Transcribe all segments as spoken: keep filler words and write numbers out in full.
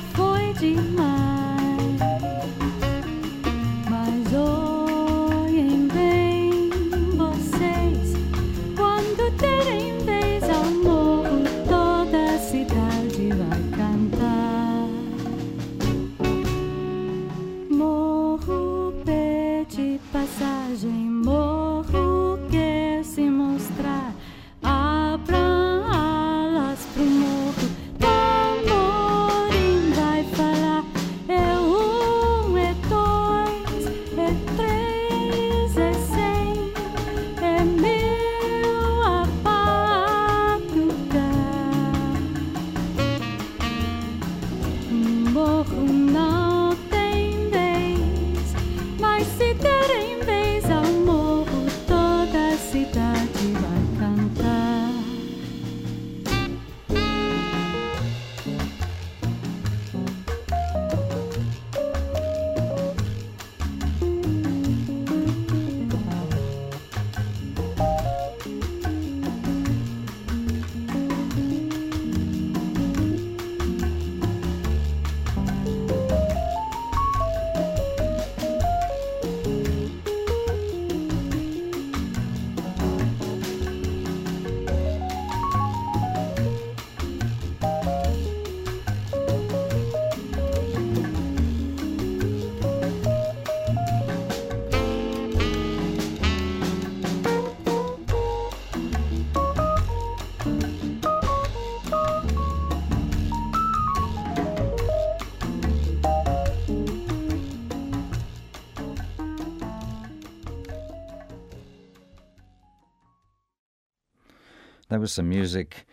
foi demais. Mas olhem bem vocês, quando terem vez ao morro, toda a cidade vai cantar. Morro pede passagem, morro quer se mostrar. Abram alas pro morro, tamborim vai falar. É um, é dois, é três, é cem, é mil a batucar. Morro não tem vez, mas se derem vez ao morro, toda a cidade vai cantar. That was some music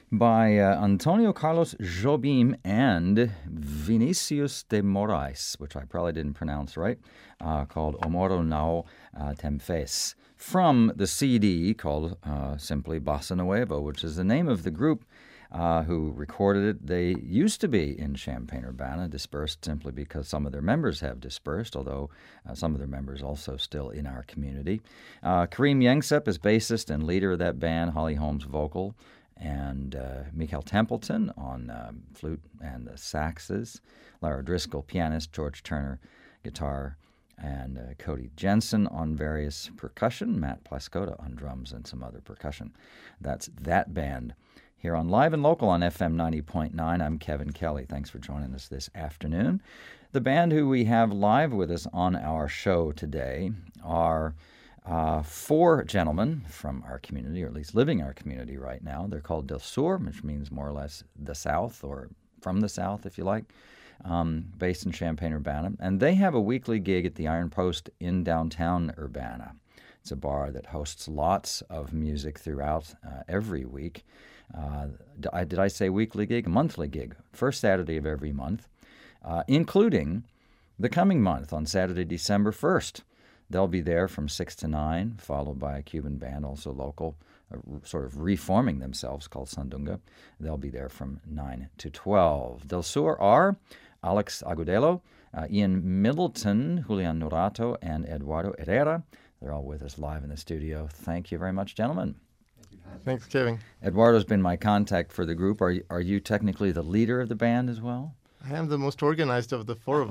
by uh, Antonio Carlos Jobim and Vinicius de Moraes, which I probably didn't pronounce right, uh, called O Moro Não uh, Tem Fez, from the C D called uh, simply Bossa Nueva, which is the name of the group uh, who recorded it. They used to be in Champaign-Urbana, dispersed simply because some of their members have dispersed, although uh, some of their members also still in our community. Uh, Kareem Yengsep is bassist and leader of that band, Holly Holmes vocal, and uh, Michael Templeton on uh, flute and the saxes, Lara Driscoll pianist, George Turner guitar, and uh, Cody Jensen on various percussion, Matt Plaskota on drums and some other percussion. That's that band here on Live and Local on F M ninety point nine. I'm Kevin Kelly. Thanks for joining us this afternoon. The band who we have live with us on our show today are uh, four gentlemen from our community, or at least living our community right now. They're called Del Sur, which means more or less the South, or from the South, if you like, um, based in Champaign-Urbana. And they have a weekly gig at the Iron Post in downtown Urbana. It's a bar that hosts lots of music throughout uh, every week. Uh, did I say weekly gig? A monthly gig, first Saturday of every month, uh, including the coming month on Saturday, December first. They'll be there from six to nine, followed by a Cuban band, also local, uh, sort of reforming themselves, called Sandunga. They'll be there from nine to twelve. Del Sur are Alex Agudelo, uh, Ian Middleton, Julian Norato, and Eduardo Herrera. They're all with us live in the studio. Thank you very much, gentlemen. Thanks, Kevin. Eduardo's been my contact for the group. Are you, are you technically the leader of the band as well? I am the most organized of the four of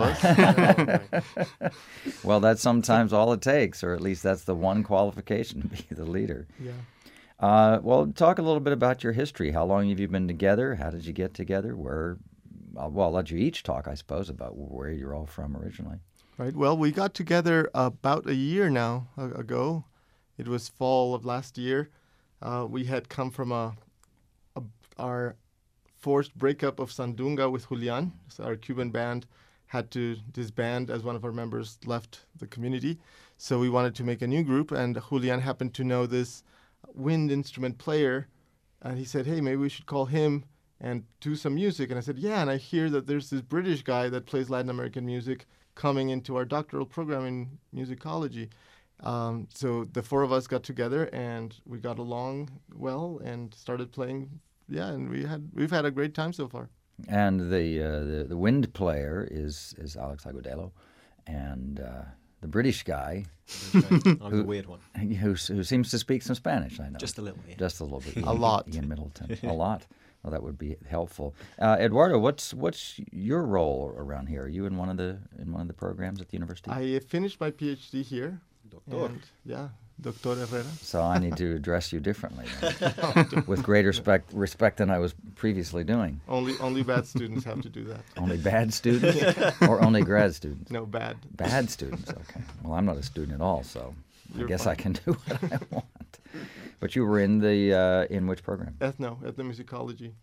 us. Well, that's sometimes all it takes, or at least that's the one qualification, to be the leader. Yeah. Uh, well, talk a little bit about your history. How long have you been together? How did you get together? Where? Well, I'll let you each talk, I suppose, about where you're all from originally. Right. Well, we got together about a year now ago. It was fall of last year. Uh, we had come from a, a our forced breakup of Sandunga with Julian. So our Cuban band had to disband as one of our members left the community. So we wanted to make a new group, and Julian happened to know this wind instrument player, and he said, hey, maybe we should call him and do some music. And I said, yeah, and I hear that there's this British guy that plays Latin American music coming into our doctoral program in musicology. Um, so the four of us got together and we got along well and started playing. Yeah, and we had we've had a great time so far. And the uh, the, the wind player is is Alex Agudelo, and uh, the British guy, I'm the weird one, who who seems to speak some Spanish. I know, just a little, yeah. just a little bit. A lot. Ian Middleton, a lot. Well, that would be helpful. Uh, Eduardo, what's what's your role around here? Are you in one of the in one of the programs at the university? I finished my PhD here. Doctor. And, yeah, Doctor Herrera. So I need to address you differently, then, with greater respect respect than I was previously doing. Only only bad students have to do that. Only bad students, or only grad students? No, bad. Bad students. Okay. Well, I'm not a student at all, so You're I guess fine. I can do what I want. But you were in the uh, in which program? Ethno, ethnomusicology.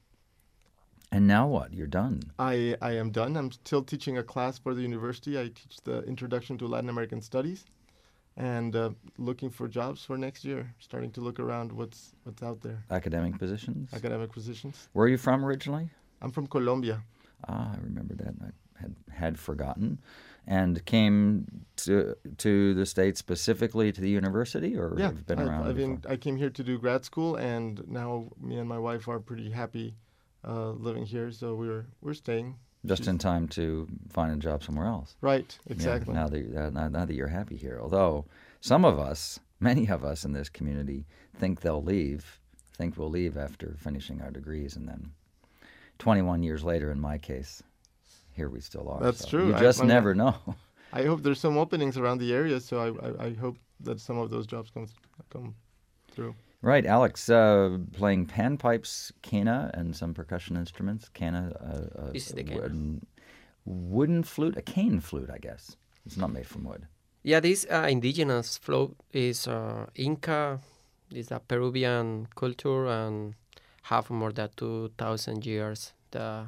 And now what? You're done. I, I am done. I'm still teaching a class for the university. I teach the Introduction to Latin American Studies, and uh, looking for jobs for next year. Starting to look around what's what's out there. Academic positions? Academic positions. Where are you from originally? I'm from Colombia. Ah, I remember that. I had had forgotten. And came to to the States specifically to the university, or Yeah, have been I've, around I've before? been, I came here to do grad school, and now me and my wife are pretty happy uh, living here. So we're we're staying. Just She's- in time to find a job somewhere else. Right, Yeah, exactly. now that uh, now, now that you're happy here, although some of us, many of us in this community, think they'll leave, think we'll leave after finishing our degrees, and then twenty-one years later, in my case, here we still are. That's So true. You I- just I'm- never know. I hope there's some openings around the area, so I, I, I hope that some of those jobs come come through. Right, Alex, uh, playing panpipes, quena, and some percussion instruments. Quena, uh, uh, This is the quena. wooden, wooden flute, a cane flute, I guess. It's not made from wood. Yeah, this uh, indigenous float is uh, Inca. It's a Peruvian culture and have more than two thousand years. The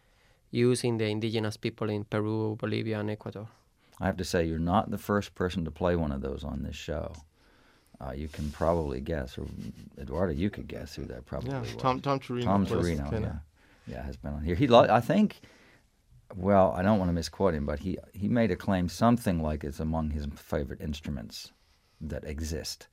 use in the indigenous people in Peru, Bolivia, and Ecuador. I have to say, you're not the first person to play one of those on this show. Uh, you can probably guess, or Eduardo, you could guess who that probably Yeah, was. Tom Tom Torino. Tom plays Torino, quena. yeah, yeah, has been on here. He, lo- I think, well, I don't want to misquote him, but he he made a claim something like it's among his favorite instruments that exist.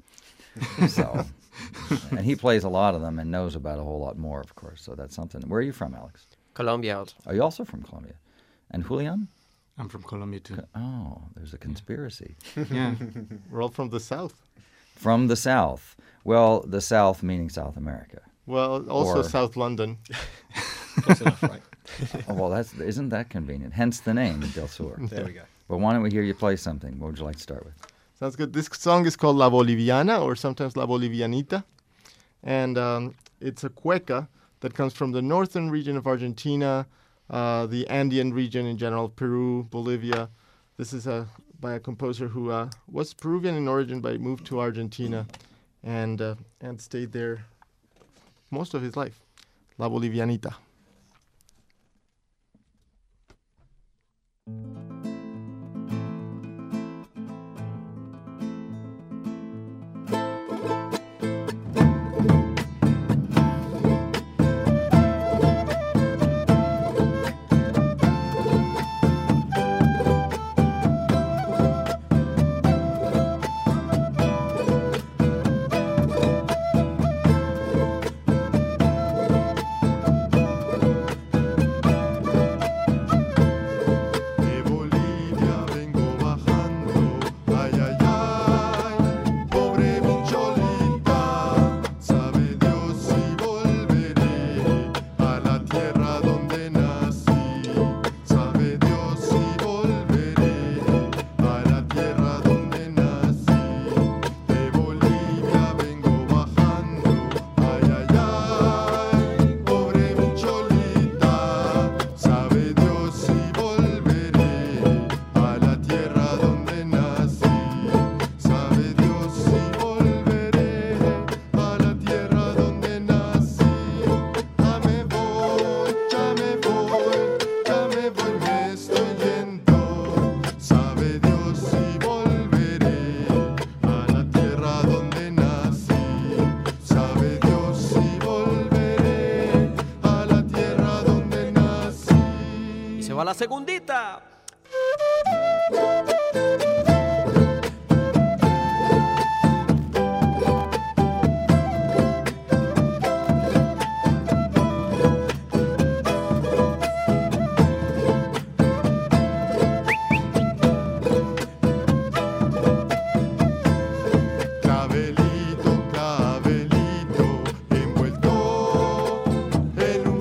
So, and he plays a lot of them and knows about a whole lot more, of course. So that's something. Where are you from, Alex? Colombia also. Are you also from Colombia? And Julian? I'm from Colombia too. Oh, there's a conspiracy. Yeah. We're all from the south. From the South. Well, the South meaning South America. Well, also Or- South London. Close enough, right? Oh, well, that's isn't that convenient? Hence the name Del Sur. There we go. But why don't we hear you play something? What would you like to start with? Sounds good. This song is called La Boliviana, or sometimes La Bolivianita. And um, it's a cueca that comes from the northern region of Argentina, uh, the Andean region in general, Peru, Bolivia. This is a, by a composer who uh, was Peruvian in origin, but moved to Argentina and, uh, and stayed there most of his life. La Bolivianita. De Bolivia vengo bajando, ay, ay, ay, pobre mi cholita, sabe Dios si volveré a la tierra donde nací, sabe Dios si volveré a la tierra donde nací. De Bolivia vengo bajando, ay, ay, ay, pobre mi cholita, sabe Dios si volveré a la tierra donde nací, sabe Dios si volveré a la tierra donde nací. Ya me voy, ya me voy, ya me voy, me estoy yendo, sabe Dios si volveré a la tierra donde nací, sabe Dios si volveré a la tierra donde nací. Y se va la segundita. Clavelito, clavelito, envuelto en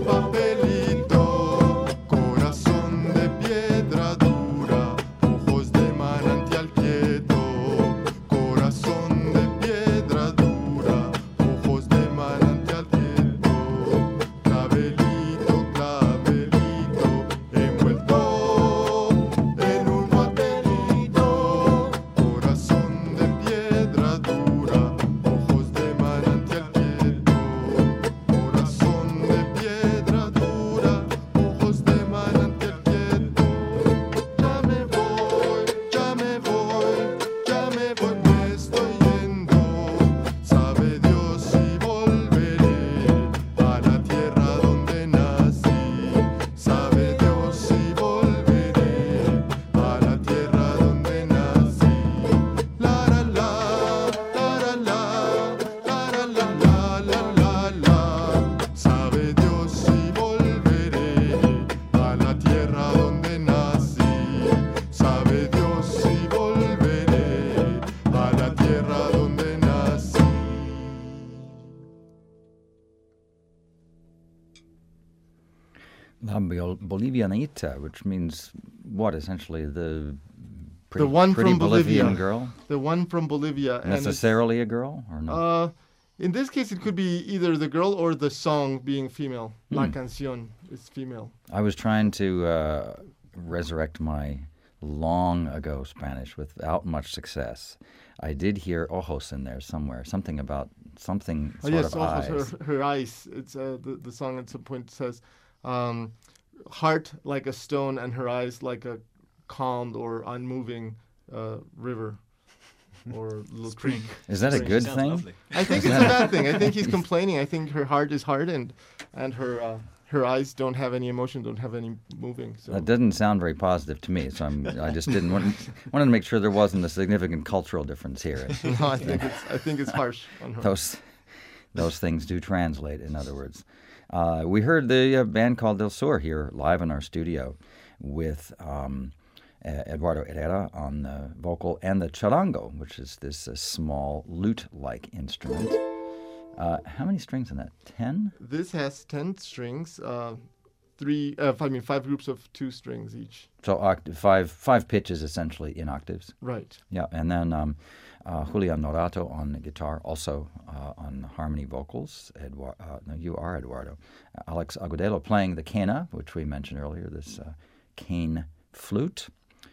from Bol- Bolivianita, which means what, essentially? The pretty, The one pretty from Bolivian Bolivia. girl? The one from Bolivia. and it's- Necessarily a girl, or no? Uh, in this case, it could be either the girl or the song being female. La Hmm. canción is female. I was trying to uh, resurrect my long ago Spanish without much success. I did hear ojos in there somewhere, something about something Oh sort yes, of also eyes. her, her eyes. It's uh, the the song at some point says, um, "Heart like a stone and her eyes like a calmed or unmoving uh, river or little Spring. creek." Is that a Spring. good Sounds thing? lovely. I think it's a bad thing. I think he's complaining. I think her heart is hard and and her uh, her eyes don't have any emotion, don't have any moving. So That doesn't sound very positive to me, so I'm, I just didn't want, wanted to make sure there wasn't a significant cultural difference here. no, I think it's I think it's harsh on her. Those those things do translate, in other words. Uh, we heard the uh, band called Del Sur here live in our studio with um, uh, Eduardo Herrera on the vocal and the charango, which is this uh, small lute-like instrument. Uh, how many strings in that? Ten? This has ten strings, uh, three. Uh, I mean, five groups of two strings each. So oct- five five pitches essentially in octaves. Right. Yeah, and then um, uh, Julian Norato on the guitar, also uh, on harmony vocals. Eduard, uh, no, you are Eduardo. Uh, Alex Agudelo playing the quena, which we mentioned earlier, this uh, cane flute.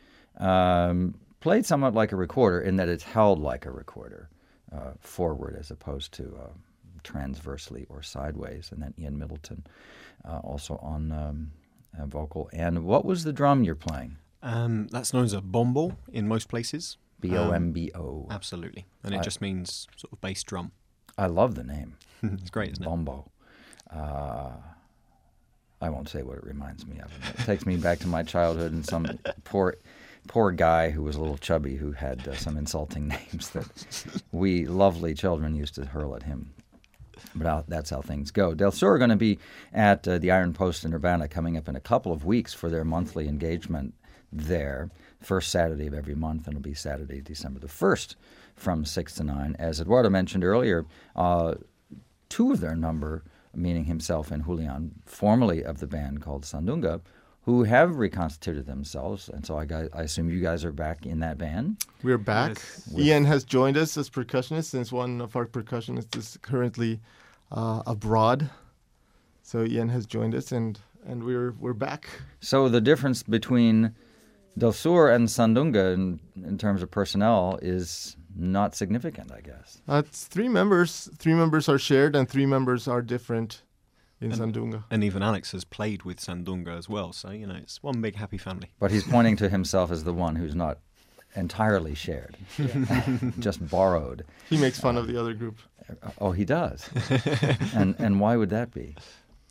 Um, played somewhat like a recorder in that it's held like a recorder, uh, forward as opposed to uh, transversely or sideways. And then Ian Middleton uh, also on um, uh, vocal. And what was the drum you're playing? Um, that's known as a bombo in most places. B O M B O. Absolutely. And it I- just means sort of bass drum. I love the name. It's great, isn't it? Bombo. Uh, I won't say what it reminds me of. It takes me back to my childhood and some poor, poor guy who was a little chubby who had uh, some insulting names that we lovely children used to hurl at him. But uh, that's how things go. Del Sur are going to be at uh, the Iron Post in Urbana coming up in a couple of weeks for their monthly engagement there. First Saturday of every month, and it'll be Saturday, December the first from six to nine. As Eduardo mentioned earlier, uh, two of their number, meaning himself and Julian, formerly of the band called Sandunga, who have reconstituted themselves. And so I, gu- I assume you guys are back in that band. We're back. Yes. Ian has joined us as percussionist since one of our percussionists is currently uh, abroad. So Ian has joined us, and, and we're we're back. So the difference between Del Sur and Sandunga in, in terms of personnel is not significant, I guess. Uh, it's three members. Three members are shared, and three members are different in And- Sandunga. And even Alex has played with Sandunga as well. So, you know, it's one big happy family. But he's pointing to himself as the one who's not entirely shared, just borrowed. He makes fun of the other group. Uh, Oh, he does. and and why would that be?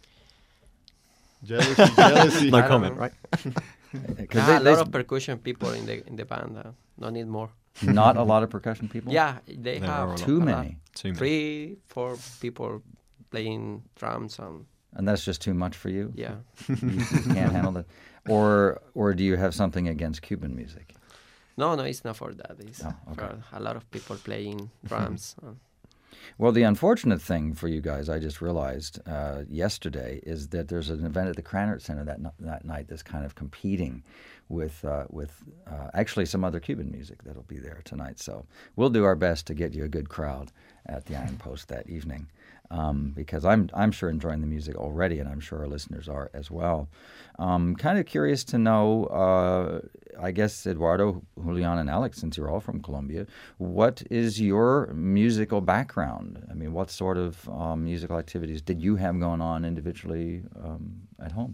Jealousy, jealousy. No I don't comment, know. right? Because Ah, a lot of percussion people in the in the band. Uh, no need more. not a lot of percussion people. Yeah, they There are a have lot. Too a lot. many, Too many. Three, four people playing drums and and that's just too much for you. yeah. You, you can't handle that. Or or do you have something against Cuban music? No, no, it's not for that. It's Oh, okay. for a lot of people playing drums. uh, Well, the unfortunate thing for you guys, I just realized uh, yesterday, is that there's an event at the Cranert Center that n- that night that's kind of competing with uh, with uh, actually some other Cuban music that'll be there tonight. So we'll do our best to get you a good crowd at the Iron Post that evening, um, because I'm I'm sure enjoying the music already, and I'm sure our listeners are as well. Um, kind of curious to know, uh, I guess, Eduardo, Julian, and Alex, since you're all from Colombia, what is your musical background? I mean, what sort of um, musical activities did you have going on individually um, at home?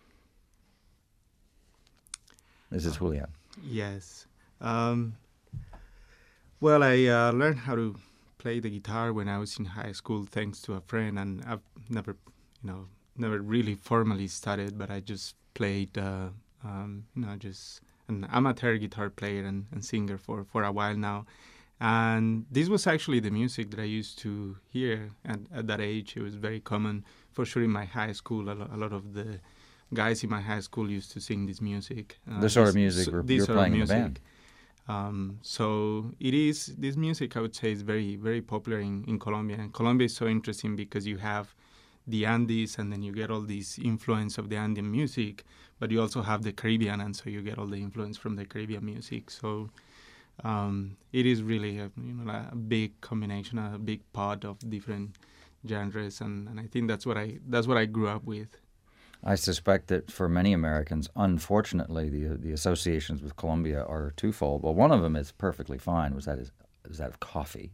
This is Julian. Yes. Um, well, I uh, learned how to play the guitar when I was in high school, thanks to a friend, and I've never, you know, never really formally studied, but I just played, uh, um, you know, just an amateur guitar player and, and singer for, for a while now. And this was actually the music that I used to hear at, at that age. It was very common, for sure, in my high school. A, lo- a lot of the guys in my high school used to sing this music. Uh, The sort of this- music so- we're- this you're sort of playing in the music. band. Um, so it is, this music, I would say, is very, very popular in, in Colombia. And Colombia is so interesting because you have the Andes, and then you get all this influence of the Andean music, but you also have the Caribbean, and so you get all the influence from the Caribbean music. So um, it is really a, you know, a big combination, a big pot of different genres, and, and I think that's what I that's what I grew up with. I suspect that for many Americans, unfortunately, the the associations with Colombia are twofold. Well, one of them is perfectly fine, was that is, is that of coffee.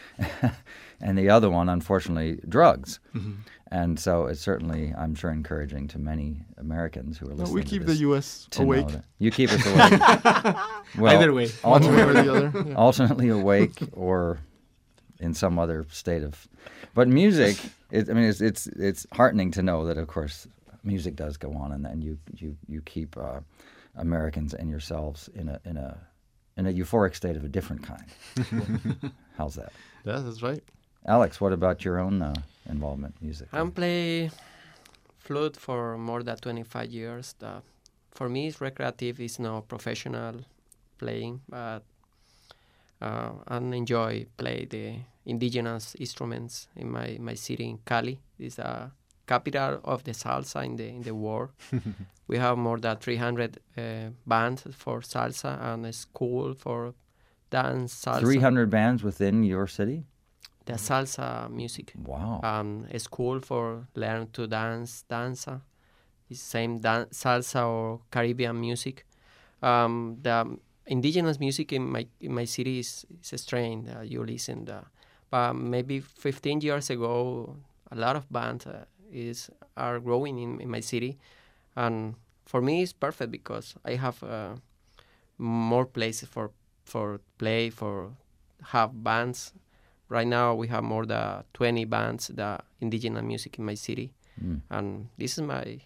And the other one, unfortunately, drugs. Mm-hmm. And so it's certainly, I'm sure, encouraging to many Americans who are listening no, we to keep this the U S awake. You keep us awake. Well, either way. One way or the other. Yeah. Alternately awake or in some other state of... But music, it, I mean, it's, it's it's heartening to know that, of course, music does go on, and then you you you keep uh, Americans and yourselves in a in a in a euphoric state of a different kind. How's that? Yeah, that's right. Alex, what about your own uh, involvement in music? I'm play flute for more than twenty-five years. The, for me, it's recreative. It's not professional playing, but uh, I enjoy play the indigenous instruments in my, my city in Cali. It's a capital of the salsa in the in the world. We have more than three hundred uh, bands for salsa and a school for dance salsa. three hundred bands within your city? The salsa music. Wow. Um, a school for learn to dance danza. It's same dan- salsa or Caribbean music. Um, the indigenous music in my in my city is, is a strain. Uh, you listen. The, but maybe fifteen years ago, a lot of bands uh, is are growing in, in my city, and for me it's perfect because I have uh, more places for for play, for have bands. Right now we have more than twenty bands, the indigenous music in my city, mm. and this is my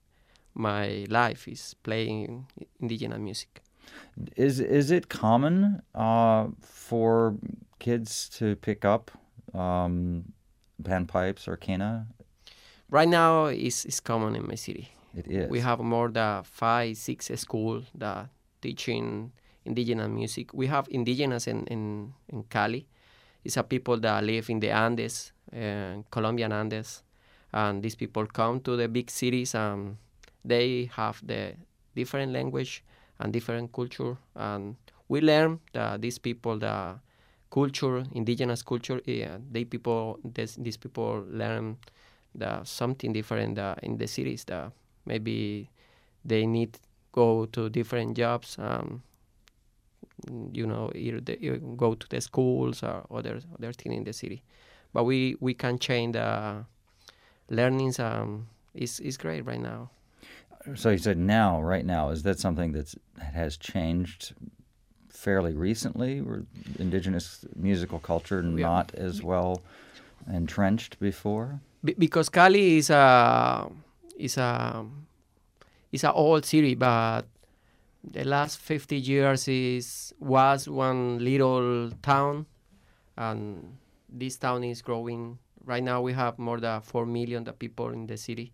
my life is playing indigenous music. Is is it common uh, for kids to pick up um, panpipes or quena? Right now, it's, it's common in my city. It is. We have more than five, six schools that teaching indigenous music. We have indigenous in, in, in Cali. It's a people that live in the Andes, uh, Colombian Andes. And these people come to the big cities and they have the different language and different culture. And we learn that these people, the culture, indigenous culture, yeah, they people, this, these people learn the something different uh, in the cities. That maybe they need go to different jobs. Um, you know, either they, you go to the schools or other other thing in the city. But we, we can change the learnings. Um, is is great right now. So you said now, right now, is that something that's that has changed fairly recently? Were indigenous musical culture not yeah. as well entrenched before? Be- because Cali is a is a is a old city, but the last fifty years is was one little town, and this town is growing. Right now, we have more than four million the people in the city,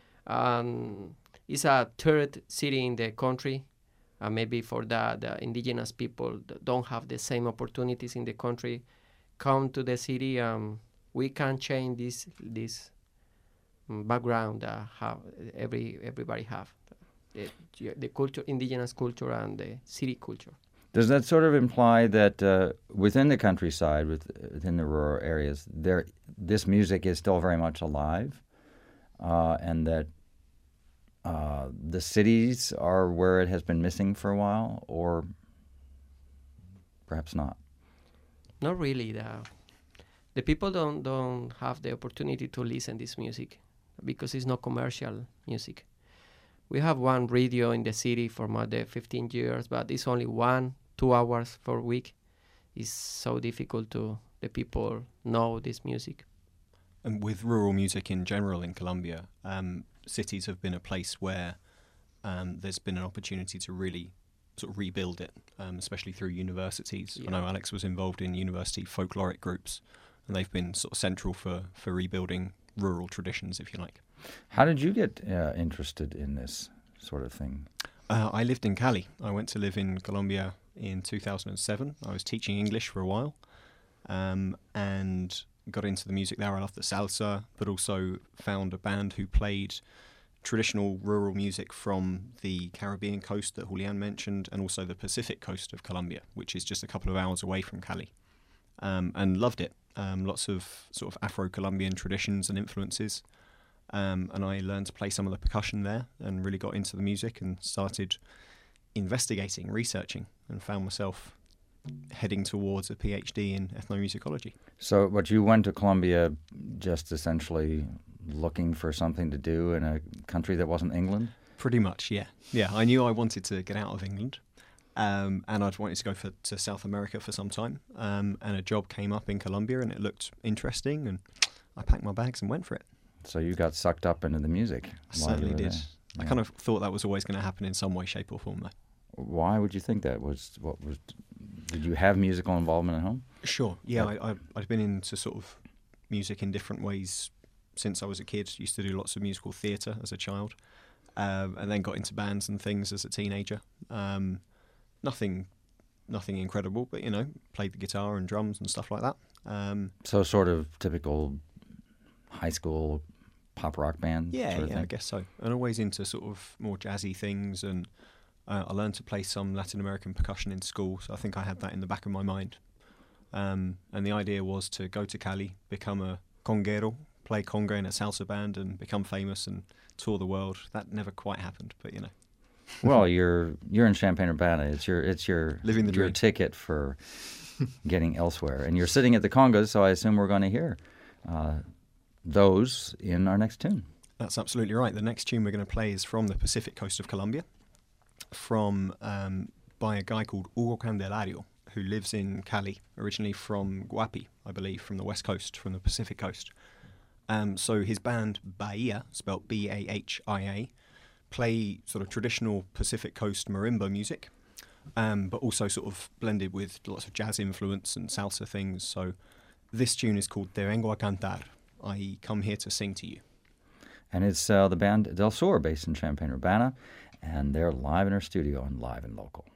and it's a third city in the country. And maybe for that, the indigenous people don't have the same opportunities in the country. Come to the city, um, we can change this this background that have every everybody have the, the culture, indigenous culture, and the city culture. Does that sort of imply that uh, within the countryside, with, within the rural areas, there this music is still very much alive, uh, and that uh, the cities are where it has been missing for a while, or perhaps not? Not really. The the people don't don't have the opportunity to listen this music because it's not commercial music. We have one radio in the city for more than fifteen years, but it's only one, two hours per week. It's so difficult to the people know this music. And with rural music in general in Colombia, um, cities have been a place where um, there's been an opportunity to really sort of rebuild it, um, especially through universities. Yeah. I know Alex was involved in university folkloric groups, and they've been sort of central for, for rebuilding rural traditions, if you like. How did you get uh, interested in this sort of thing? Uh, I lived in Cali. I went to live in Colombia in two thousand seven. I was teaching English for a while, um, and got into the music there. I loved the salsa, but also found a band who played traditional rural music from the Caribbean coast that Julian mentioned, and also the Pacific coast of Colombia, which is just a couple of hours away from Cali, um, and loved it. Um, lots of sort of Afro-Colombian traditions and influences, um, and I learned to play some of the percussion there and really got into the music and started investigating, researching, and found myself heading towards a PhD in ethnomusicology. So, but you went to Colombia just essentially looking for something to do in a country that wasn't England? Pretty much, yeah. Yeah, I knew I wanted to get out of England, um, and I'd wanted to go for, to South America for some time, um, and a job came up in Colombia, and it looked interesting, and I packed my bags and went for it. So you got sucked up into the music. I certainly did. There. I Yeah. kind of thought that was always going to happen in some way, shape, or form, though. Why would you think that? Was what was? Did you have musical involvement at home? Sure. Yeah, I, I, I'd been into sort of music in different ways since I was a kid. Used to do lots of musical theatre as a child, um, and then got into bands and things as a teenager. Um, nothing, nothing incredible, but you know, played the guitar and drums and stuff like that. Um, So sort of typical high school pop rock band. yeah, sort of yeah, I thing? guess so. And always into sort of more jazzy things, and uh, I learned to play some Latin American percussion in school, so I think I had that in the back of my mind. Um, and the idea was to go to Cali, become a conguero, play conga in a salsa band, and become famous and tour the world. That never quite happened, but you know. Well, you're you're in Champaign-Urbana. It's your it's your Living the your dream. ticket for getting elsewhere. And you're sitting at the congas, so I assume we're going to hear uh, those in our next tune. That's absolutely right. The next tune we're going to play is from the Pacific coast of Colombia, from um, by a guy called Hugo Candelario, who lives in Cali, originally from Guapi, I believe, from the west coast, from the Pacific coast. Um, so his band Bahia, spelt B A H I A, play sort of traditional Pacific coast marimba music, um, but also sort of blended with lots of jazz influence and salsa things. So this tune is called Te Vengo a Cantar, that is, Come Here to Sing to You. And it's uh, the band Del Sur, based in Champaign-Urbana, and they're live in our studio and live and local.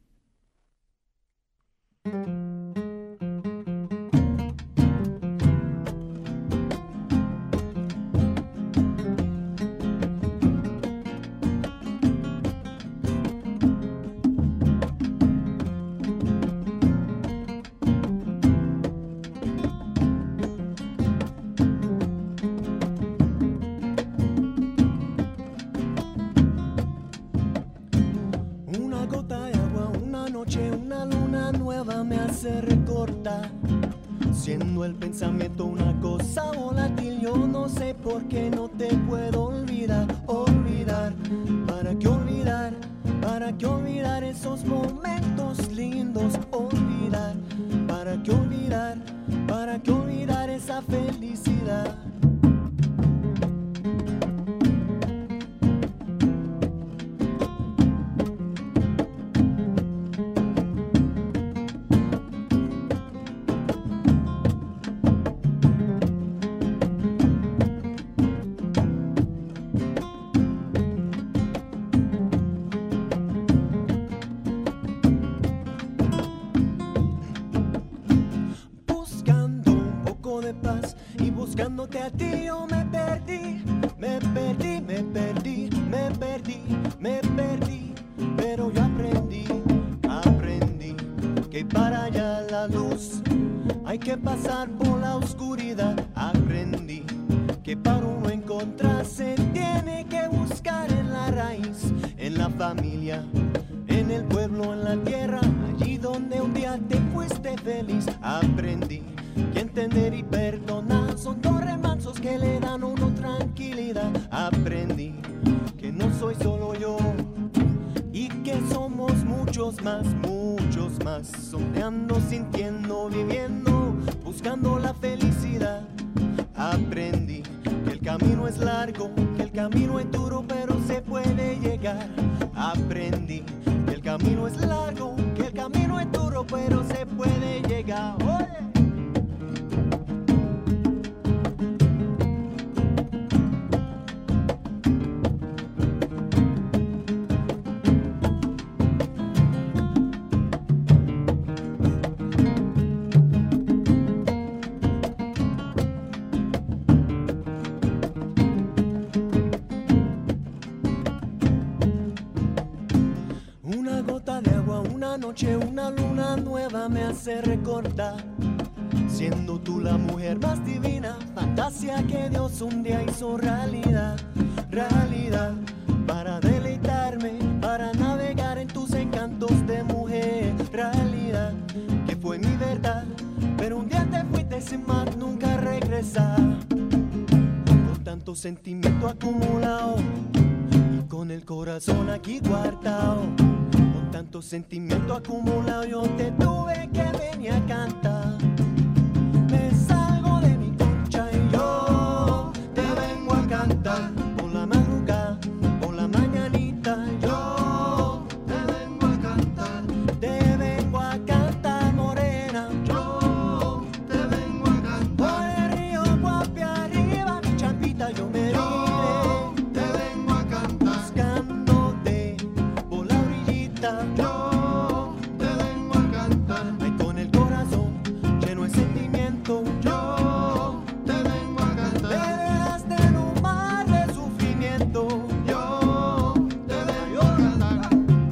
Una gota de agua, una noche, una luna nueva me hace recordar. Siendo el pensamiento una cosa volátil, yo no sé por qué no te puedo olvidar, olvidar. ¿Para qué olvidar? ¿Para qué olvidar esos momentos lindos? Olvidar. ¿Para qué olvidar? ¿Para qué olvidar esa felicidad? Buscando un poco de paz y buscándote a ti yo me perdí, me perdí, me perdí, me perdí, me perdí, pero yo aprendí, aprendí que para allá la luz hay que pasar por la oscuridad. Aprendí que para uno encontrarse tiene que buscar en la raíz, en la familia, en el pueblo, en la tierra, allí donde un día te fuiste feliz. Aprendí que entender y perdonar son dos remansos que le dan a uno tranquilidad. Aprendí que no soy solo yo y que somos muchos más, muchos más, soñando, sintiendo, viviendo, buscando la felicidad. Aprendí que el camino es largo, que el camino es duro, pero se puede llegar. Aprendí que el camino es largo, que el camino es duro, pero se puede llegar. ¡Oye! Una gota de agua, una noche, una luna nueva me hace recordar. Siendo tú la mujer más divina, fantasía que Dios un día hizo realidad, realidad. Para deleitarme, para navegar en tus encantos de mujer, realidad. Que fue mi verdad, pero un día te fuiste sin más nunca regresar. Con tanto sentimiento acumulado y con el corazón aquí guardado. Con tanto sentimiento acumulado yo te tuve que venir a cantar. Me salgo de mi concha y yo te vengo a cantar. Por la madrugada, por la mañanita, yo te vengo a cantar. Te vengo a cantar, morena, yo te vengo a cantar. Por el río Guapi arriba, mi champita, yo me diré. Te vengo a cantar. Buscándote por la orillita, yo te vengo a cantar. Ay, con el corazón lleno de sentimiento, yo te vengo a cantar. Me dejaste en un mar de sufrimiento, yo te vengo a cantar.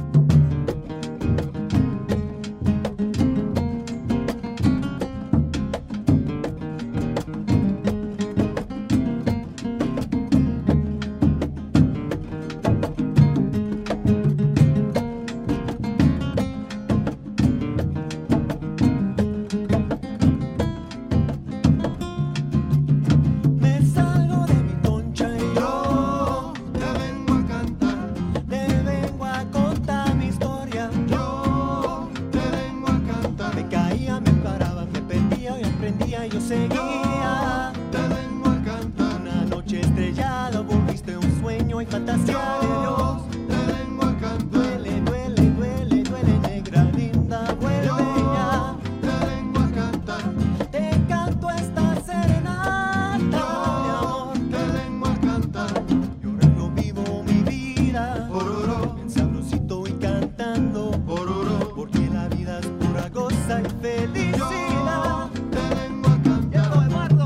Me salgo de mi concha y yo te vengo a cantar. Te vengo a contar mi historia, yo te vengo a cantar. Me caía, me paraba, me perdía y aprendía y yo seguía. Te vengo a cantar. Una noche estrellada, volviste un sueño y fantasía de Dios. Te vengo a cantar. Duele, duele, duele, duele, negra linda, vuelve ya. Te vengo a cantar. Te canto esta serenata, mi amor. Te vengo a cantar. Llorando vivo mi vida, bien sabrosito y cantando, porque la vida es pura goza y felicidad. Te vengo a cantar. Eduardo.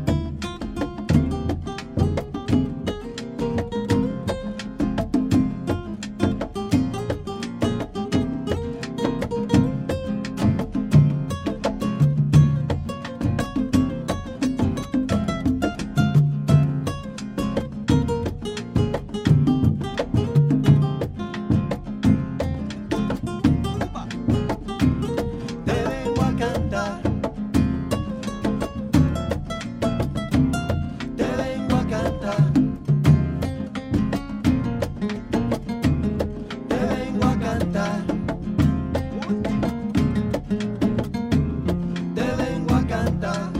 Te vengo a cantar. Te vengo a cantar. Te vengo a cantar. Te vengo a cantar.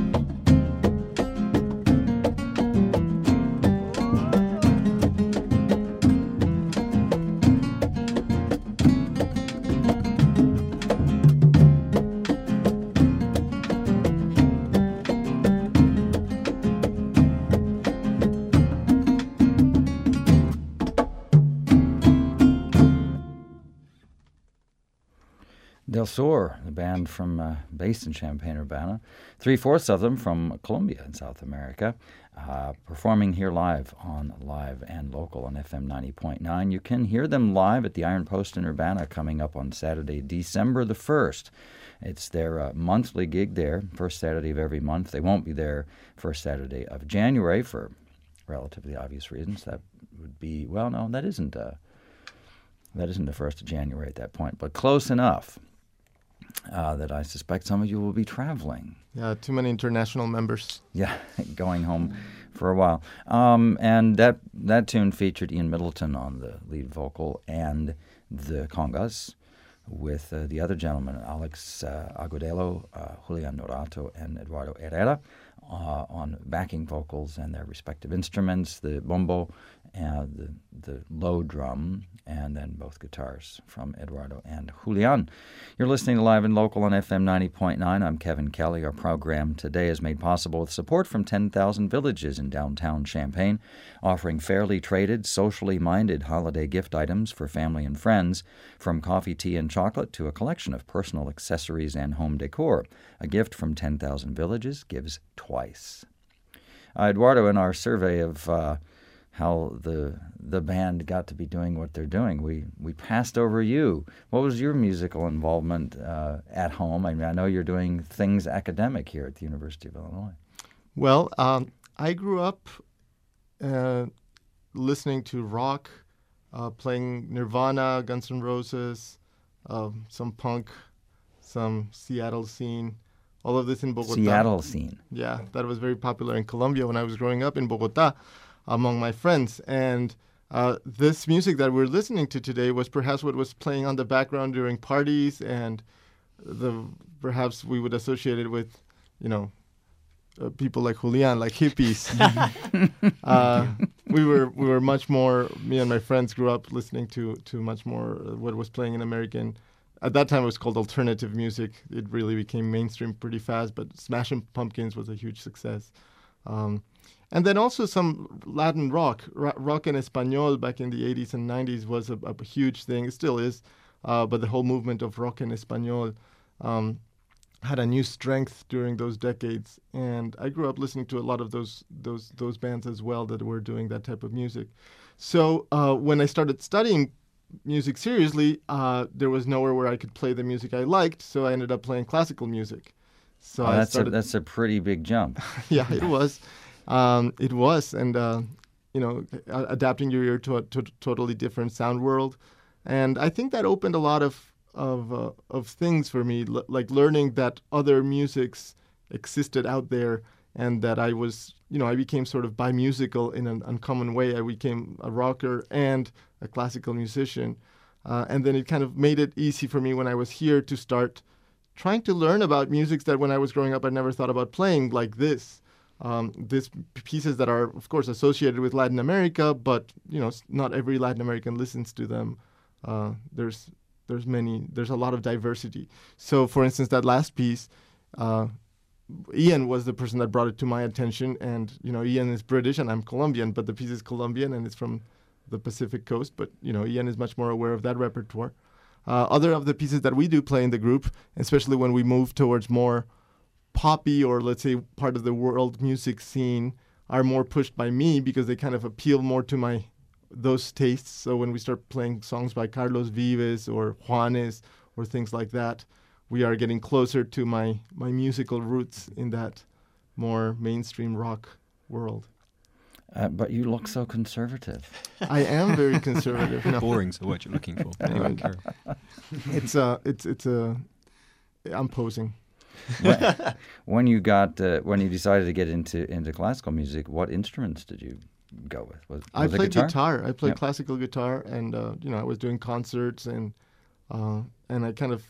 Del Sur, the band from uh, based in Champaign-Urbana, three-fourths of them from Colombia in South America, uh, performing here live on Live and Local on F M ninety point nine. You can hear them live at the Iron Post in Urbana coming up on Saturday, December the first. It's their uh, monthly gig there, first Saturday of every month. They won't be there first Saturday of January for relatively obvious reasons. That would be, well, no, that isn't, uh, that isn't the first of January at that point, but close enough. Uh, that I suspect some of you will be traveling. Yeah, too many international members. Yeah, going home for a while. Um, and that that tune featured Ian Middleton on the lead vocal and the congas, with uh, the other gentlemen, Alex uh, Agudelo, uh, Julian Norato, and Eduardo Herrera, uh, on backing vocals and their respective instruments, the bombo, uh, the, the low drum, and then both guitars from Eduardo and Julian. You're listening to Live and Local on F M ninety point nine. I'm Kevin Kelly. Our program today is made possible with support from ten thousand Villages in downtown Champaign, offering fairly traded, socially minded holiday gift items for family and friends, from coffee, tea, and chocolate to a collection of personal accessories and home decor. A gift from ten thousand Villages gives twice. Uh, Eduardo, in our survey of uh, how the the band got to be doing what they're doing. We we passed over you. What was your musical involvement uh, at home? I mean, I know you're doing things academic here at the University of Illinois. Well, um, I grew up uh, listening to rock, uh, playing Nirvana, Guns N' Roses, uh, some punk, some Seattle scene. All of this in Bogota. Seattle scene. Yeah, that was very popular in Colombia when I was growing up in Bogota among my friends. And uh, this music that we're listening to today was perhaps what was playing on the background during parties, and the perhaps we would associate it with, you know, uh, people like Julian, like hippies. uh, we were we were much more. Me and my friends grew up listening to to much more uh, what was playing in American. At that time, it was called alternative music. It really became mainstream pretty fast, but Smashing Pumpkins was a huge success. Um, and then also some Latin rock. Ra- rock en español back in the eighties and nineties was a, a huge thing. It still is. Uh, but the whole movement of rock en español um, had a new strength during those decades. And I grew up listening to a lot of those those those bands as well that were doing that type of music. So uh, when I started studying music seriously, uh, there was nowhere where I could play the music I liked, so I ended up playing classical music. So oh, I that's started. a, that's a pretty big jump. Yeah, it was, um, it was, and uh, you know, a- adapting your ear to a to totally different sound world, and I think that opened a lot of of uh, of things for me, l- like learning that other musics existed out there, and that I was, you know, I became sort of bimusical in an uncommon way. I became a rocker and a classical musician. Uh, and then it kind of made it easy for me when I was here to start trying to learn about music that when I was growing up, I never thought about playing, like this. Um, these pieces that are, of course, associated with Latin America, but, you know, s- not every Latin American listens to them. Uh, there's there's many, there's a lot of diversity. So, for instance, that last piece, uh, Ian was the person that brought it to my attention, and you know, Ian is British and I'm Colombian, but the piece is Colombian and it's from the Pacific coast. But you know, Ian is much more aware of that repertoire. Uh, other of the pieces that we do play in the group, especially when we move towards more poppy or let's say part of the world music scene, are more pushed by me because they kind of appeal more to my those tastes. So when we start playing songs by Carlos Vives or Juanes or things like that, we are getting closer to my, my musical roots in that more mainstream rock world. Uh, but you look so conservative. I am very conservative. No, Boring's the word you're looking for. Anyway, carry on. it's a, it's it's a, I'm posing. when, when you got uh, when you decided to get into into classical music, what instruments did you go with? Was, I was it played guitar? guitar. I played Yep. classical guitar, and uh, you know, I was doing concerts, and uh, and I kind of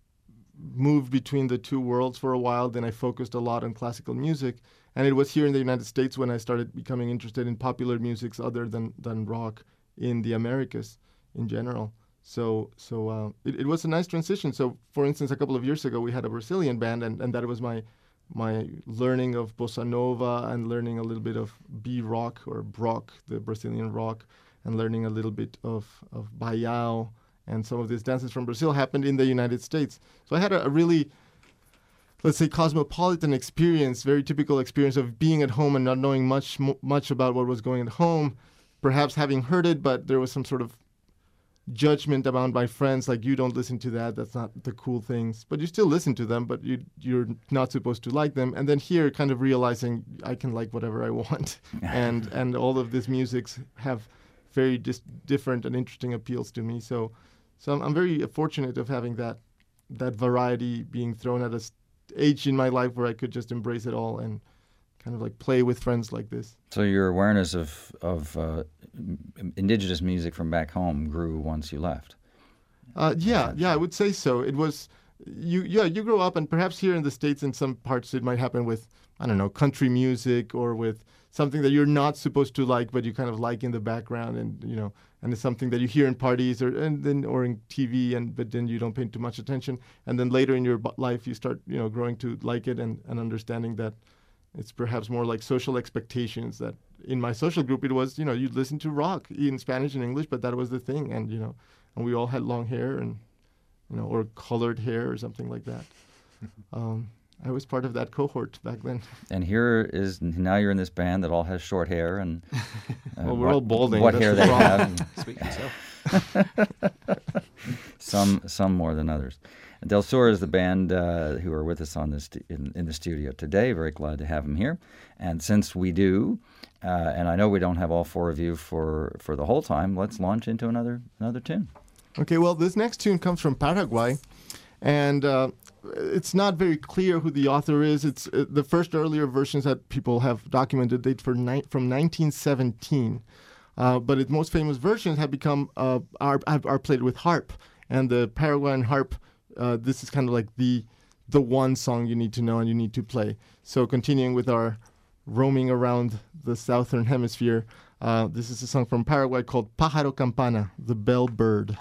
moved between the two worlds for a while. Then I focused a lot on classical music, and it was here in the United States when I started becoming interested in popular musics other than than rock in the Americas in general. So so uh, it, it was a nice transition. So for instance, a couple of years ago, we had a Brazilian band, and, and that was my my learning of bossa nova and learning a little bit of B rock or brock, the Brazilian rock, and learning a little bit of of baião and some of these dances from Brazil happened in the United States. So I had a, a really, let's say, cosmopolitan experience, very typical experience of being at home and not knowing much mo- much about what was going on at home, perhaps having heard it, but there was some sort of judgment among my friends, like, you don't listen to that, that's not the cool things. But you still listen to them, but you, you're not supposed to like them. And then here, kind of realizing I can like whatever I want. and and all of these musics have very dis- different and interesting appeals to me. So so I'm, I'm very fortunate of having that that variety being thrown at a s- age in my life where I could just embrace it all and kind of like play with friends like this. So your awareness of of uh, m- indigenous music from back home grew once you left. Uh, yeah, yeah, I would say so. It was, you, yeah, you grow up, and perhaps here in the States, in some parts, it might happen with, I don't know, country music or with something that you're not supposed to like, but you kind of like in the background, and you know, and it's something that you hear in parties or and then or in T V, and but then you don't pay too much attention, and then later in your bu- life, you start, you know, growing to like it and, and understanding that it's perhaps more like social expectations. That in my social group, it was, you know, you'd listen to rock in Spanish and English, but that was the thing, and you know. And we all had long hair and, you know, or colored hair or something like that. Um, I was part of that cohort back then. And here is now you're in this band that all has short hair and uh, Well, we're what, all balding. What that's hair the they problem. have. Speak for yourself. some some more than others. Del Sur is the band uh, who are with us on this in, in the studio today. Very glad to have them here. And since we do, uh, and I know we don't have all four of you for, for the whole time, let's launch into another another tune. Okay, well, this next tune comes from Paraguay, and uh, it's not very clear who the author is. It's uh, the first earlier versions that people have documented date for ni- from nineteen seventeen, uh, but its most famous versions have become uh, are, are played with harp, and the Paraguayan harp. Uh, this is kind of like the the one song you need to know and you need to play. So continuing with our roaming around the southern hemisphere, uh, this is a song from Paraguay called Pájaro Campana, the bell bird.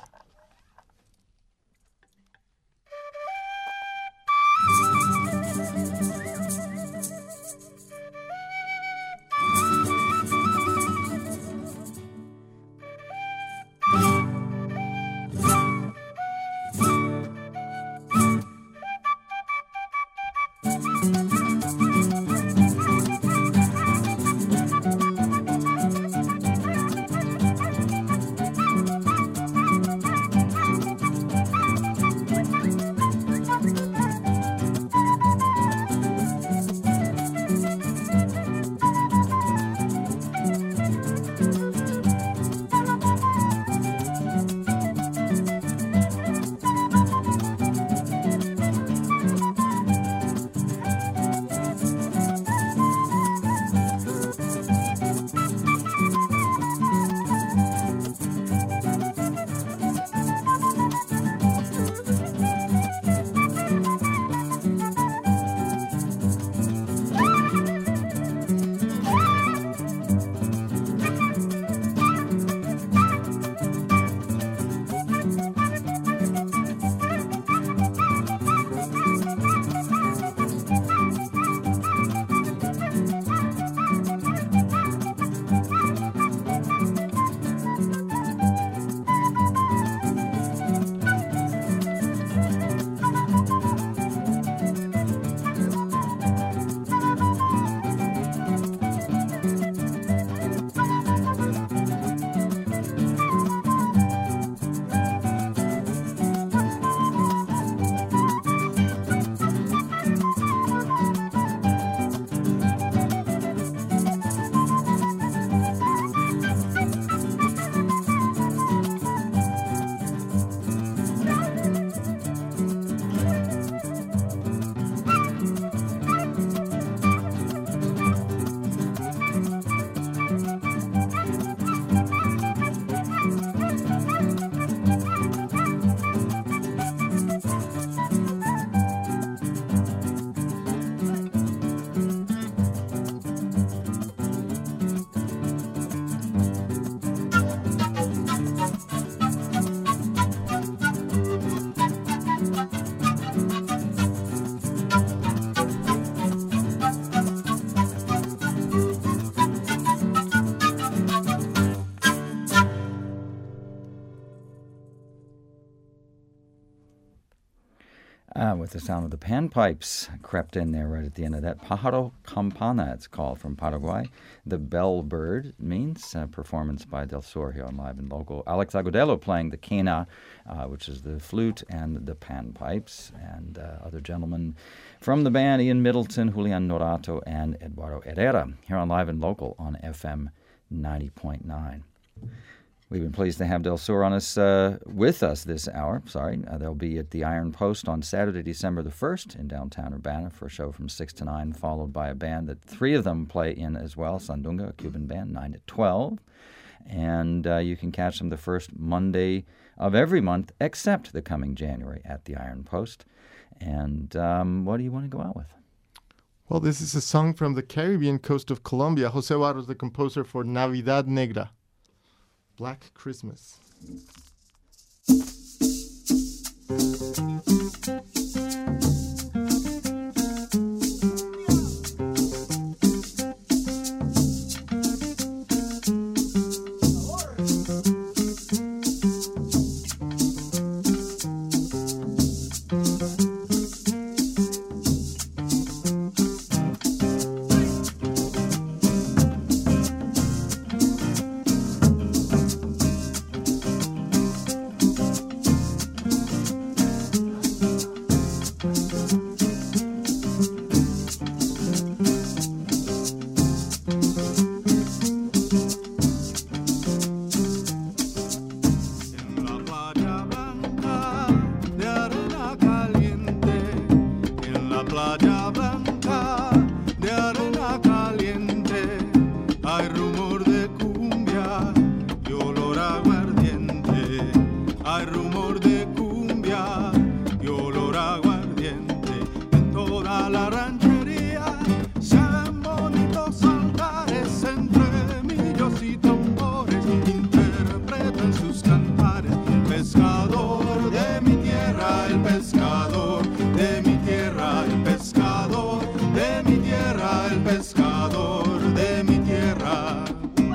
Ah, with the sound of the panpipes crept in there right at the end of that. Pájaro Campana, it's called, from Paraguay. The bell bird means uh, performance by Del Sur here on Live and Local. Alex Agudelo playing the quena, uh, which is the flute, and the panpipes, and uh, other gentlemen from the band, Ian Middleton, Julian Norato, and Eduardo Herrera, here on Live and Local on F M ninety point nine. We've been pleased to have Del Sur on us, uh, with us this hour. Sorry, uh, they'll be at the Iron Post on Saturday, December the first in downtown Urbana for a show from six to nine, followed by a band that three of them play in as well, Sandunga, a Cuban band, nine to twelve. And uh, you can catch them the first Monday of every month, except the coming January at the Iron Post. And um, what do you want to go out with? Well, this is a song from the Caribbean coast of Colombia. José Varo is the composer for Navidad Negra, Black Christmas. playa blanca de arena caliente, hay rumor de cumbia y olor a aguardiente, hay rumor de cumbia y olor a aguardiente. En toda la ranchería se ven bonitos altares, entre millos y tambores interpretan sus cantares. Pescador de mi tierra, el pescador de mi tierra, el pescador de mi tierra, el pescador de mi tierra.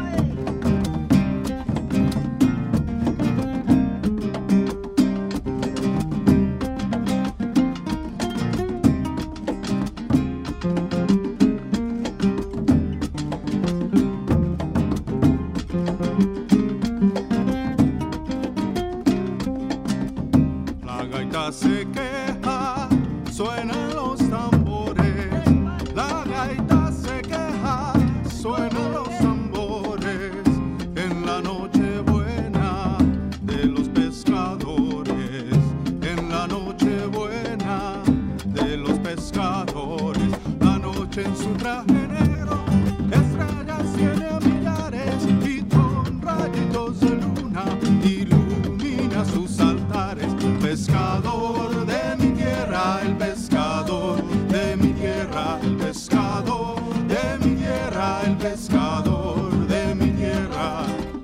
La gaita se queja, suenan los tambores. La gaita se queja, suenan los tambores. En la noche buena de los pescadores, en la noche buena de los pescadores. La noche en su traje negro, estrellas tiene a millares y con rayitos de luna ilumina sus altares. Pescador de mi tierra, el pescador de mi tierra, el pescador de mi tierra, el pescador de mi tierra.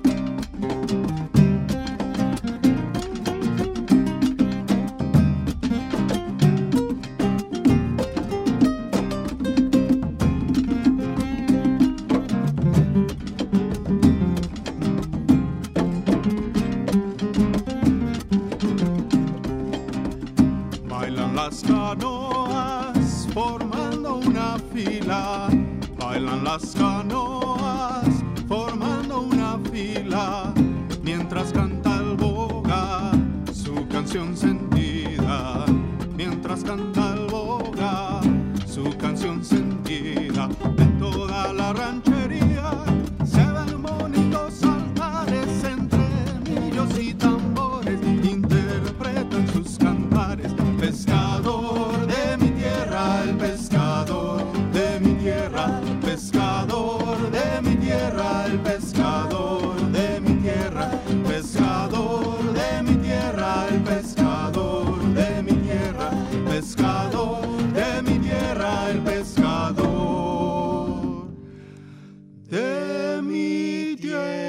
Bailan las canoas formando una fila, bailan las canoas formando una fila, mientras canta el boga su canción sentida, mientras canta el boga su canción sentida. En toda la ranchería se ven bonitos altares, entre millos y tambores interpretan sus cantares. Pescador de mi tierra, el pescador de mi tierra, pescador de mi tierra, el pescador de mi tierra, pescador de mi tierra, el pescador de mi tierra, pescador de mi tierra, el pescador de mi tierra.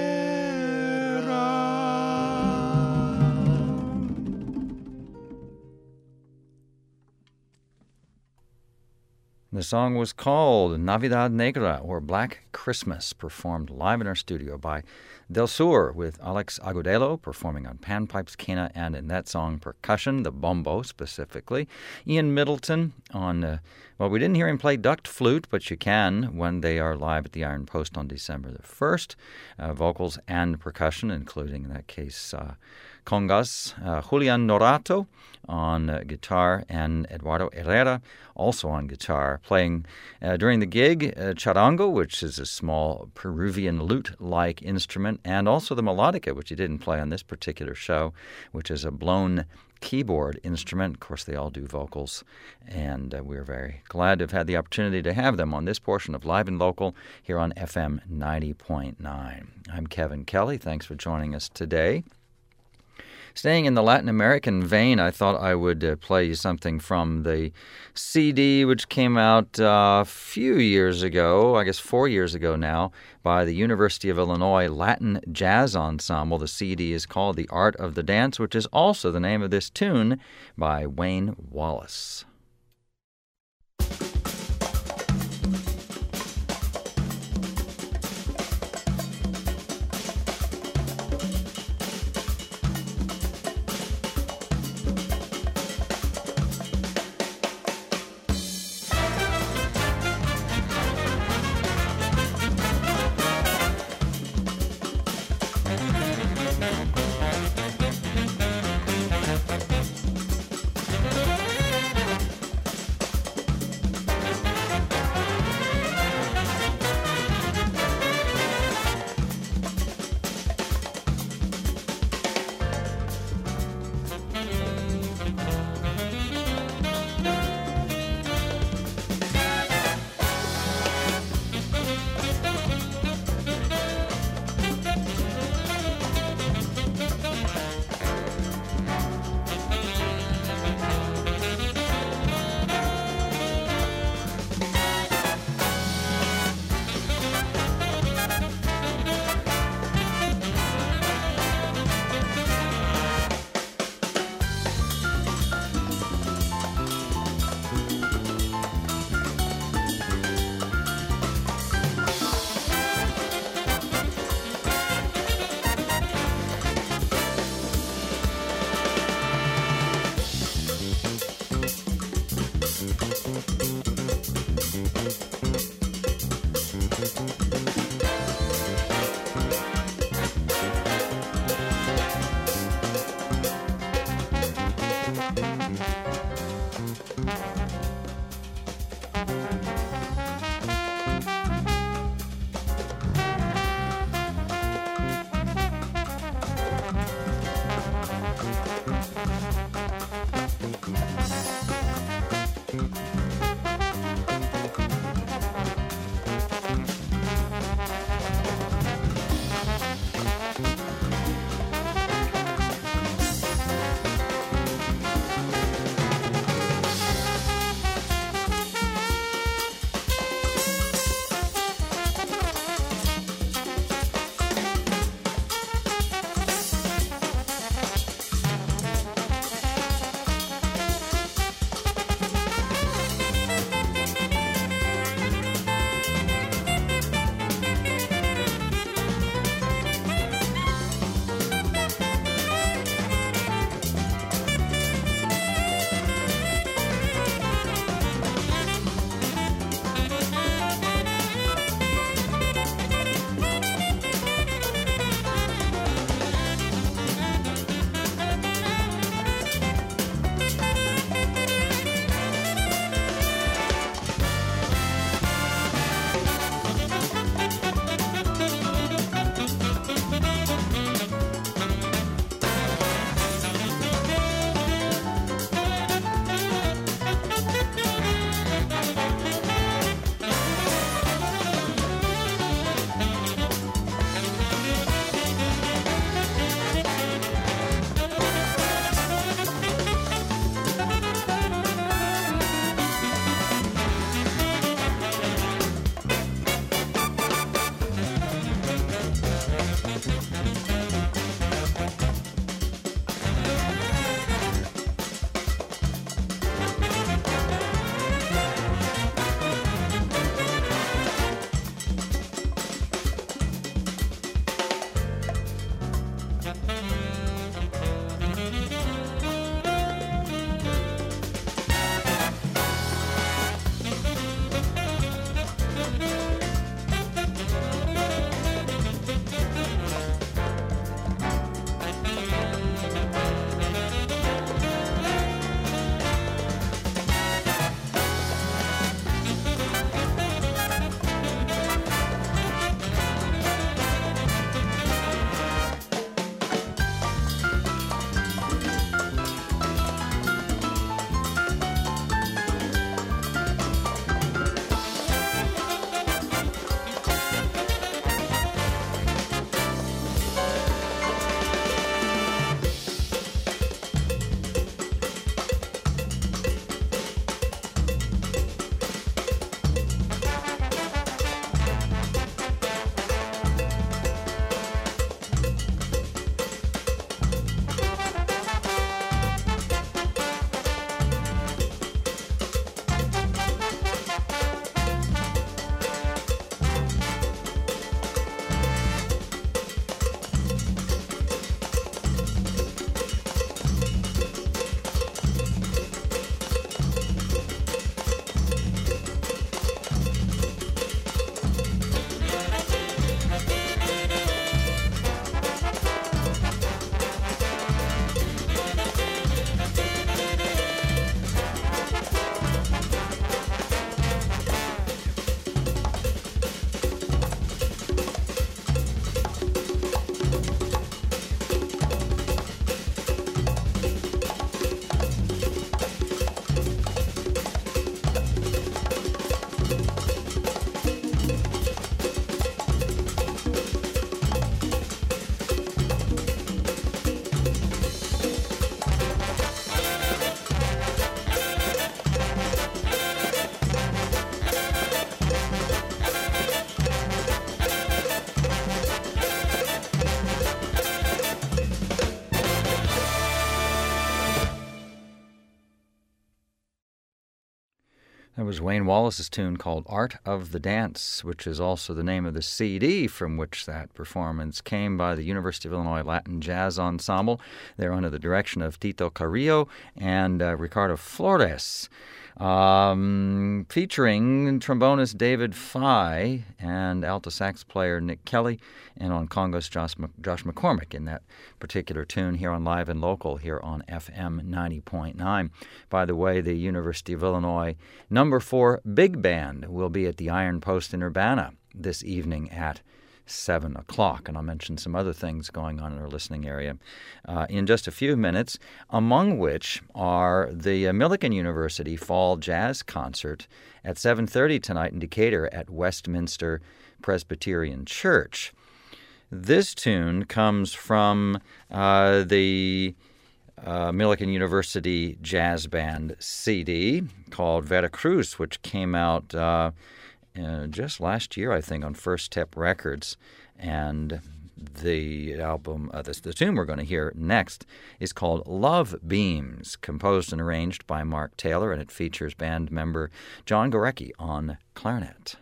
The song was called Navidad Negra, or Black Christmas, performed live in our studio by Del Sur, with Alex Agudelo performing on panpipes, quena, and in that song, percussion, the bombo specifically. Ian Middleton on, uh, well, we didn't hear him play duct flute, but you can when they are live at the Iron Post on December the first. Uh, vocals and percussion, including, in that case, uh, congas, uh, Julian Norato on uh, guitar, and Eduardo Herrera also on guitar, playing uh, during the gig uh, charango, which is a small Peruvian lute-like instrument, and also the melodica, which he didn't play on this particular show, which is a blown keyboard instrument. Of course, they all do vocals, and uh, we're very glad to have had the opportunity to have them on this portion of Live and Local here on F M ninety point nine. I'm Kevin Kelly. Thanks for joining us today. Staying in the Latin American vein, I thought I would uh, play you something from the C D which came out uh, a few years ago, I guess four years ago now, by the University of Illinois Latin Jazz Ensemble. The C D is called The Art of the Dance, which is also the name of this tune by Wayne Wallace. That was Wayne Wallace's tune called Art of the Dance, which is also the name of the C D from which that performance came by the University of Illinois Latin Jazz Ensemble. They're under the direction of Tito Carrillo and uh, Ricardo Flores. Um, featuring trombonist David Fye and alto sax player Nick Kelly, and on congos Josh, Josh McCormick in that particular tune here on Live and Local here on F M ninety point nine. By the way, the University of Illinois number four Big Band will be at the Iron Post in Urbana this evening at seven o'clock, and I'll mention some other things going on in our listening area uh, in just a few minutes, among which are the uh, Millikan University Fall Jazz Concert at seven thirty tonight in Decatur at Westminster Presbyterian Church. This tune comes from uh, the uh, Millikan University Jazz Band C D called Veracruz, which came out uh, Uh, just last year, I think, on First Step Records. And the album, uh, the, the tune we're going to hear next is called Love Beams, composed and arranged by Mark Taylor, and it features band member John Gorecki on clarinet.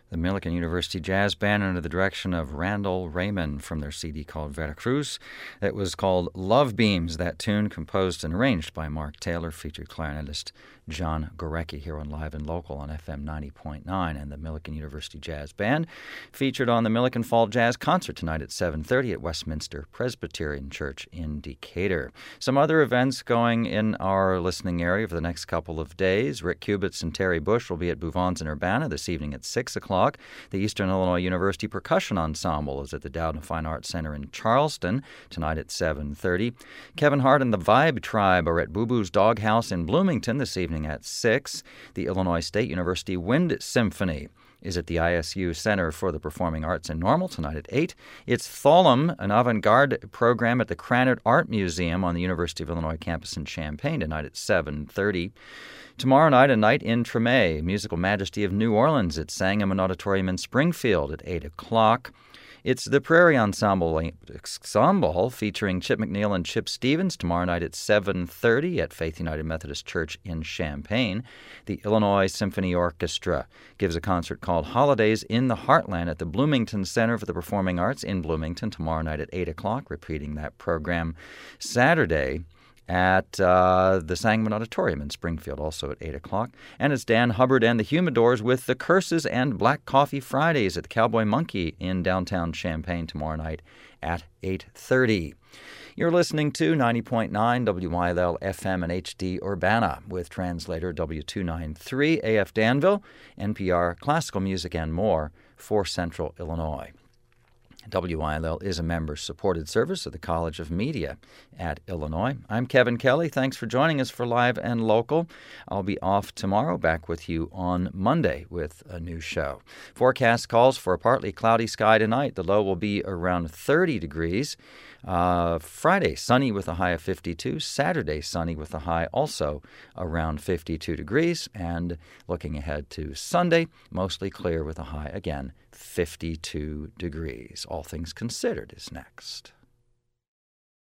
The Millikan University Jazz Band under the direction of Randall Raymond from their C D called Veracruz. That was called Love Beams. That tune, composed and arranged by Mark Taylor, featured clarinetist John Gorecki here on Live and Local on F M ninety point nine. And the Millikan University Jazz Band featured on the Millikan Fall Jazz Concert tonight at seven thirty at Westminster Presbyterian Church in Decatur. Some other events going in our listening area for the next couple of days. Rick Kubitz and Terry Bush will be at Bouvons in Urbana this evening at six o'clock. The Eastern Illinois University Percussion Ensemble is at the Dowden Fine Arts Center in Charleston tonight at seven thirty. Kevin Hart and the Vibe Tribe are at Boo Boo's Doghouse in Bloomington this evening at six. The Illinois State University Wind Symphony is at the I S U Center for the Performing Arts in Normal tonight at eight. It's Thalum, an avant-garde program at the Krannert Art Museum on the University of Illinois campus in Champaign tonight at seven thirty. Tomorrow night, a night in Treme, Musical Majesty of New Orleans at Sangamon Auditorium in Springfield at eight o'clock. It's the Prairie Ensemble, Ensemble featuring Chip McNeil and Chip Stevens tomorrow night at seven thirty at Faith United Methodist Church in Champaign. The Illinois Symphony Orchestra gives a concert called Holidays in the Heartland at the Bloomington Center for the Performing Arts in Bloomington tomorrow night at eight o'clock, repeating that program Saturday at uh, the Sangamon Auditorium in Springfield, also at eight o'clock. And it's Dan Hubbard and the Humidors with the Curses and Black Coffee Fridays at the Cowboy Monkey in downtown Champaign tomorrow night at eight thirty. You're listening to ninety point nine W Y L L F M and H D Urbana with translator W two ninety-three A F Danville, N P R Classical Music and More for Central Illinois. W Y L L is a member-supported service of the College of Media at Illinois. I'm Kevin Kelly. Thanks for joining us for Live and Local. I'll be off tomorrow, back with you on Monday with a new show. Forecast calls for a partly cloudy sky tonight. The low will be around thirty degrees. Uh, Friday, sunny with a high of fifty-two. Saturday, sunny with a high also around fifty-two degrees. And looking ahead to Sunday, mostly clear with a high again, fifty-two degrees. All Things Considered is next.